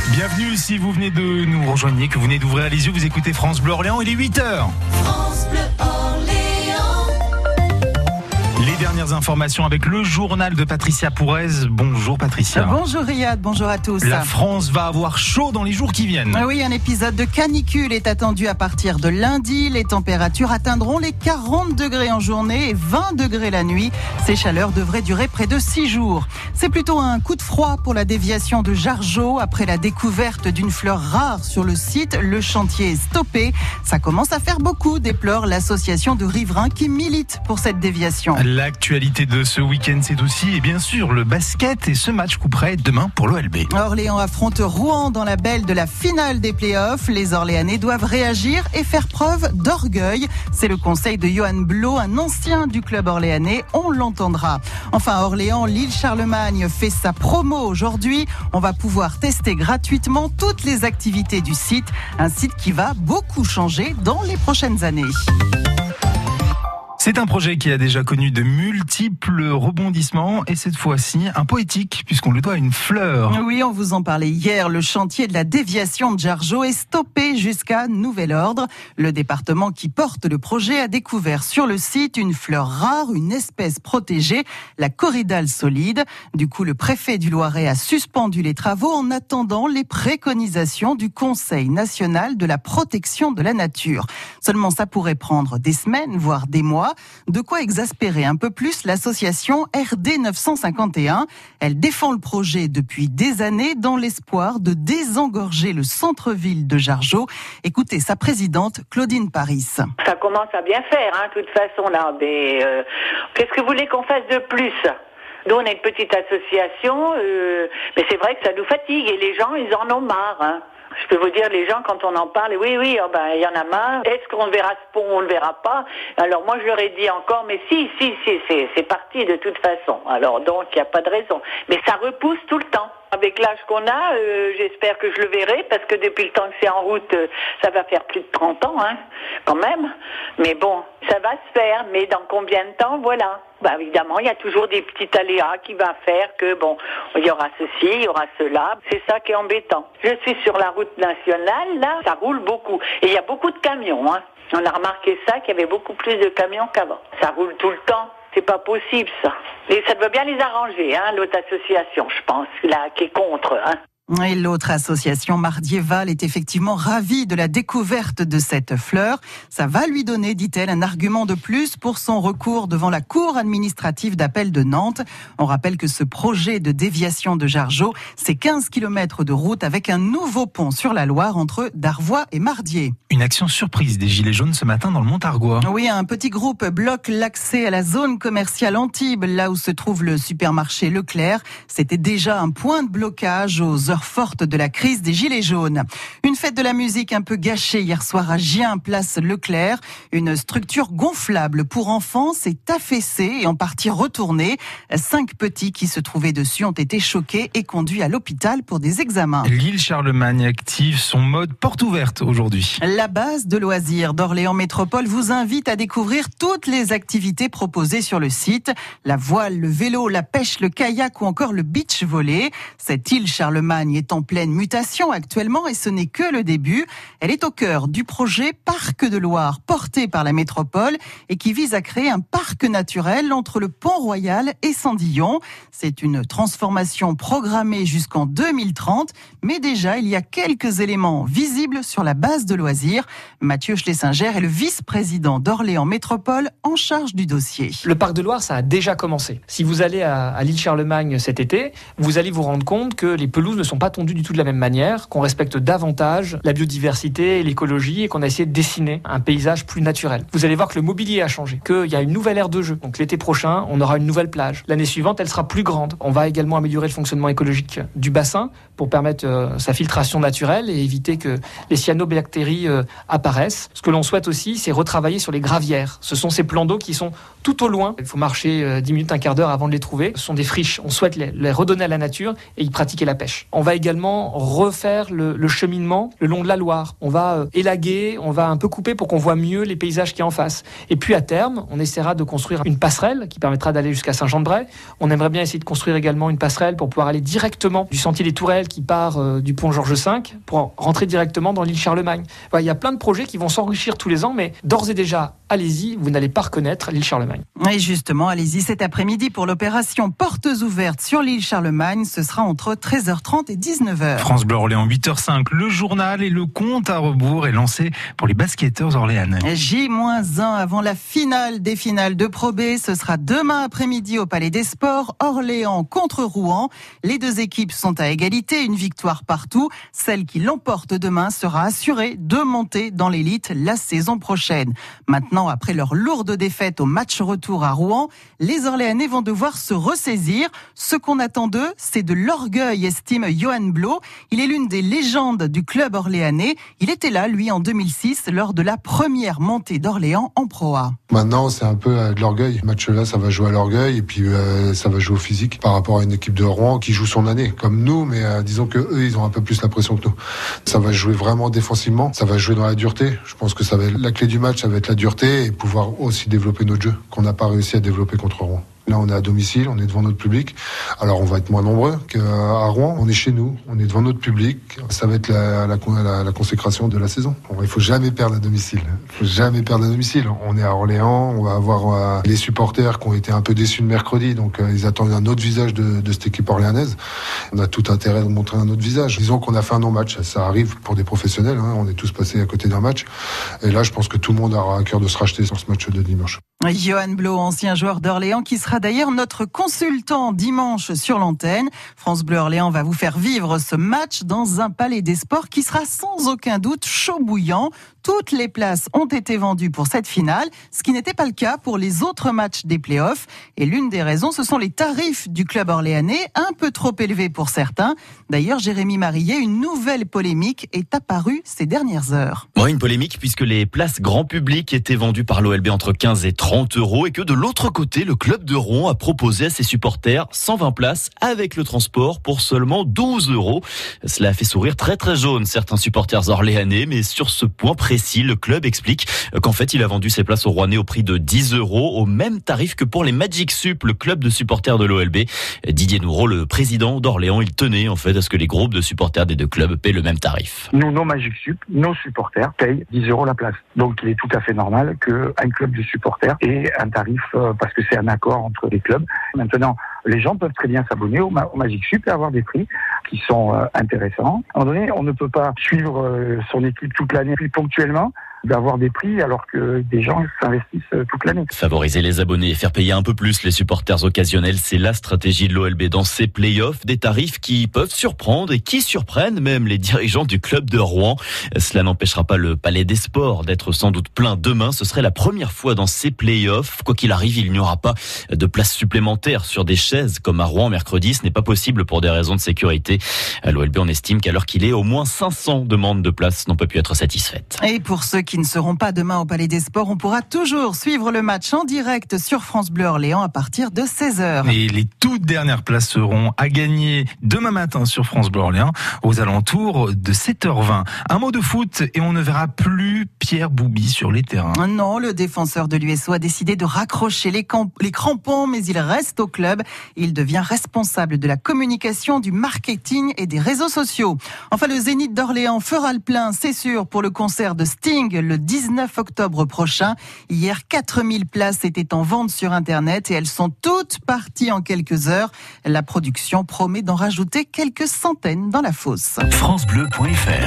Bienvenue si vous venez de nous rejoindre, que vous venez d'ouvrir les yeux, vous écoutez France Bleu Orléans, il est 8h. France Bleu Orléans. Les dernières informations avec le journal de Patricia Pourez. Bonjour Patricia. Bonjour Riyad, bonjour à tous. La France va avoir chaud dans les jours qui viennent. Oui, un épisode de canicule est attendu à partir de lundi. Les températures atteindront les 40 degrés en journée et 20 degrés la nuit. Ces chaleurs devraient durer près de 6 jours. C'est plutôt un coup de froid pour la déviation de Jargeau. Après la découverte d'une fleur rare sur le site, le chantier est stoppé. Ça commence à faire beaucoup, déplore l'association de riverains qui milite pour cette déviation. L'actualité de ce week-end, c'est aussi, et bien sûr, le basket et ce match couperait demain pour l'OLB. Orléans affronte Rouen dans la belle de la finale des playoffs. Les Orléanais doivent réagir et faire preuve d'orgueil. C'est le conseil de Johan Blot, un ancien du club orléanais. On l'entendra. Enfin, à Orléans, l'île Charlemagne fait sa promo aujourd'hui. On va pouvoir tester gratuitement toutes les activités du site. Un site qui va beaucoup changer dans les prochaines années. C'est un projet qui a déjà connu de multiples rebondissements et cette fois-ci un poétique puisqu'on le doit à une fleur. Oui, on vous en parlait hier. Le chantier de la déviation de Jargeau est stoppé jusqu'à nouvel ordre. Le département qui porte le projet a découvert sur le site une fleur rare, une espèce protégée, la corydale solide. Du coup, le préfet du Loiret a suspendu les travaux en attendant les préconisations du Conseil national de la protection de la nature. Seulement, ça pourrait prendre des semaines, voire des mois. De quoi exaspérer un peu plus l'association RD 951. Elle défend le projet depuis des années dans l'espoir de désengorger le centre-ville de Jargeau. Écoutez sa présidente Claudine Paris. Ça commence à bien faire, de toute façon là. Mais qu'est-ce que vous voulez qu'on fasse de plus ? Nous, on est une petite association, mais c'est vrai que ça nous fatigue et les gens, ils en ont marre. Je peux vous dire, les gens, quand on en parle, oui, il y en a marre. Est-ce qu'on verra ce pont? On le verra pas. Alors moi, je leur ai dit encore, mais si, c'est parti de toute façon. Alors donc, il n'y a pas de raison. Mais ça repousse tout le temps. Avec l'âge qu'on a, j'espère que je le verrai, parce que depuis le temps que c'est en route, ça va faire plus de 30 ans, quand même. Mais bon, ça va se faire, mais dans combien de temps, voilà. Évidemment, il y a toujours des petits aléas qui vont faire que, il y aura ceci, il y aura cela. C'est ça qui est embêtant. Je suis sur la route nationale, là, ça roule beaucoup. Et il y a beaucoup de camions, On a remarqué ça, qu'il y avait beaucoup plus de camions qu'avant. Ça roule tout le temps. C'est pas possible, ça. Et ça doit bien les arranger, l'autre association, je pense, là, qui est contre, Et l'autre association, Mardieval, est effectivement ravie de la découverte de cette fleur. Ça va lui donner, dit-elle, un argument de plus pour son recours devant la Cour administrative d'appel de Nantes. On rappelle que ce projet de déviation de Jargeau, c'est 15 km de route avec un nouveau pont sur la Loire entre Darvois et Mardier. Une action surprise des Gilets jaunes ce matin dans le Montargois. Oui, un petit groupe bloque l'accès à la zone commerciale Antibes, là où se trouve le supermarché Leclerc. C'était déjà un point de blocage aux heures fortes de la crise des Gilets jaunes. Une fête de la musique un peu gâchée hier soir à Gien, place Leclerc. Une structure gonflable pour enfants s'est affaissée et en partie retournée. 5 petits qui se trouvaient dessus ont été choqués et conduits à l'hôpital pour des examens. L'île Charlemagne active son mode porte ouverte aujourd'hui. La base de loisirs d'Orléans Métropole vous invite à découvrir toutes les activités proposées sur le site. La voile, le vélo, la pêche, le kayak ou encore le beach volley. Cette île Charlemagne est en pleine mutation actuellement et ce n'est que le début. Elle est au cœur du projet Parc de Loire porté par la métropole et qui vise à créer un parc naturel entre le Pont-Royal et Sandillon. C'est une transformation programmée jusqu'en 2030, mais déjà il y a quelques éléments visibles sur la base de loisirs. Mathieu Schlesinger est le vice-président d'Orléans Métropole en charge du dossier. Le Parc de Loire, ça a déjà commencé. Si vous allez à l'île Charlemagne cet été, vous allez vous rendre compte que les pelouses ne sont pas tondues du tout de la même manière, qu'on respecte davantage la biodiversité et l'écologie et qu'on a essayé de dessiner un paysage plus naturel. Vous allez voir que le mobilier a changé, qu'il y a une nouvelle aire de jeu. Donc l'été prochain, on aura une nouvelle plage. L'année suivante, elle sera plus grande. On va également améliorer le fonctionnement écologique du bassin pour permettre sa filtration naturelle et éviter que les cyanobactéries apparaissent. Ce que l'on souhaite aussi, c'est retravailler sur les gravières. Ce sont ces plans d'eau qui sont tout au loin. Il faut marcher 10 minutes, un quart d'heure avant de les trouver. Ce sont des friches. On souhaite les redonner à la nature et y pratiquer la pêche. On On va également refaire le cheminement le long de la Loire. On va élaguer, on va un peu couper pour qu'on voit mieux les paysages qui y a en face. Et puis à terme, on essaiera de construire une passerelle qui permettra d'aller jusqu'à Saint-Jean-de-Bray. On aimerait bien essayer de construire également une passerelle pour pouvoir aller directement du sentier des Tourelles qui part du pont Georges V pour rentrer directement dans l'île Charlemagne. Voilà, il y a plein de projets qui vont s'enrichir tous les ans, mais d'ores et déjà, allez-y, vous n'allez pas reconnaître l'île Charlemagne. Et justement, allez-y cet après-midi pour l'opération Portes ouvertes sur l'île Charlemagne. Ce sera entre 13h30 et 19h. France Bleu Orléans, 8h05. Le journal et le compte à rebours est lancé pour les basketteurs orléanais. J-1 avant la finale des finales de Pro B. Ce sera demain après-midi au Palais des Sports. Orléans contre Rouen. Les deux équipes sont à égalité, une victoire partout. Celle qui l'emporte demain sera assurée de monter dans l'élite la saison prochaine. Maintenant, après leur lourde défaite au match retour à Rouen, les Orléanais vont devoir se ressaisir. Ce qu'on attend d'eux, c'est de l'orgueil, estime Johan Blot. Il est l'une des légendes du club orléanais. Il était là, lui, en 2006, lors de la première montée d'Orléans en Pro A. Maintenant, c'est un peu de l'orgueil. Le match-là, ça va jouer à l'orgueil et puis ça va jouer au physique par rapport à une équipe de Rouen qui joue son année, comme nous, mais disons que eux, ils ont un peu plus la pression que nous. Ça va jouer vraiment défensivement, ça va jouer dans la dureté. Je pense que ça va être la clé du match, ça va être la dureté et pouvoir aussi développer notre jeu qu'on n'a pas réussi à développer contre Rouen. Là, on est à domicile, on est devant notre public. Alors, on va être moins nombreux qu'à Rouen. On est chez nous, on est devant notre public. Ça va être la consécration de la saison. Il faut jamais perdre à domicile. On est à Orléans, on va avoir les supporters qui ont été un peu déçus de mercredi. Donc, ils attendent un autre visage de cette équipe orléanaise. On a tout intérêt de montrer un autre visage. Disons qu'on a fait un non-match. Ça arrive pour des professionnels. On est tous passés à côté d'un match. Et là, je pense que tout le monde aura à cœur de se racheter sur ce match de dimanche. Johan Blot, ancien joueur d'Orléans, qui sera d'ailleurs notre consultant dimanche sur l'antenne. France Bleu Orléans va vous faire vivre ce match dans un palais des sports qui sera sans aucun doute chaud bouillant. Toutes les places ont été vendues pour cette finale, ce qui n'était pas le cas pour les autres matchs des playoffs. Et l'une des raisons, ce sont les tarifs du club orléanais, un peu trop élevés pour certains. D'ailleurs, Jérémy Marillet, une nouvelle polémique est apparue ces dernières heures. Oui, une polémique puisque les places grand public étaient vendues par l'OLB entre 15 et 30 euros et que de l'autre côté, le club de Rouen a proposé à ses supporters 120 places avec le transport pour seulement 12 euros. Cela a fait sourire très très jaune certains supporters orléanais, mais sur ce point précis, le club explique qu'en fait, il a vendu ses places aux Rouennais au prix de 10 euros, au même tarif que pour les Magic Sup, le club de supporters de l'OLB. Didier Noureau, le président d'Orléans, il tenait en fait à ce que les groupes de supporters des deux clubs paient le même tarif. Nous, nos Magic Sup, nos supporters payent 10 euros la place. Donc, il est tout à fait normal qu'un club de supporters ait un tarif, parce que c'est un accord entre les clubs. Maintenant, les gens peuvent très bien s'abonner au Magic Sup et avoir des prix qui sont intéressants. À un moment donné, on ne peut pas suivre son équipe toute l'année, puis ponctuellement d'avoir des prix alors que des gens s'investissent toute l'année. Favoriser les abonnés et faire payer un peu plus les supporters occasionnels, c'est la stratégie de l'OLB dans ses play-offs, des tarifs qui peuvent surprendre et qui surprennent même les dirigeants du club de Rouen. Cela n'empêchera pas le Palais des Sports d'être sans doute plein demain. Ce serait la première fois dans ces play-offs. Quoi qu'il arrive, il n'y aura pas de place supplémentaire sur des chaises comme à Rouen mercredi. Ce n'est pas possible pour des raisons de sécurité. À l'OLB, on estime qu'à l'heure qu'il est, au moins 500 demandes de places n'ont pas pu être satisfaites. Et pour ceux qui ne seront pas demain au Palais des Sports, on pourra toujours suivre le match en direct sur France Bleu Orléans à partir de 16h. Et les toutes dernières places seront à gagner demain matin sur France Bleu Orléans aux alentours de 7h20. Un mot de foot et on ne verra plus Pierre Boubi sur les terrains. Non, le défenseur de l'USO a décidé de raccrocher les crampons, mais il reste au club. Il devient responsable de la communication, du marketing et des réseaux sociaux. Enfin, le Zénith d'Orléans fera le plein, c'est sûr, pour le concert de Sting le 19 octobre prochain. Hier, 4000 places étaient en vente sur Internet et elles sont toutes parties en quelques heures. La production promet d'en rajouter quelques centaines dans la fosse. FranceBleu.fr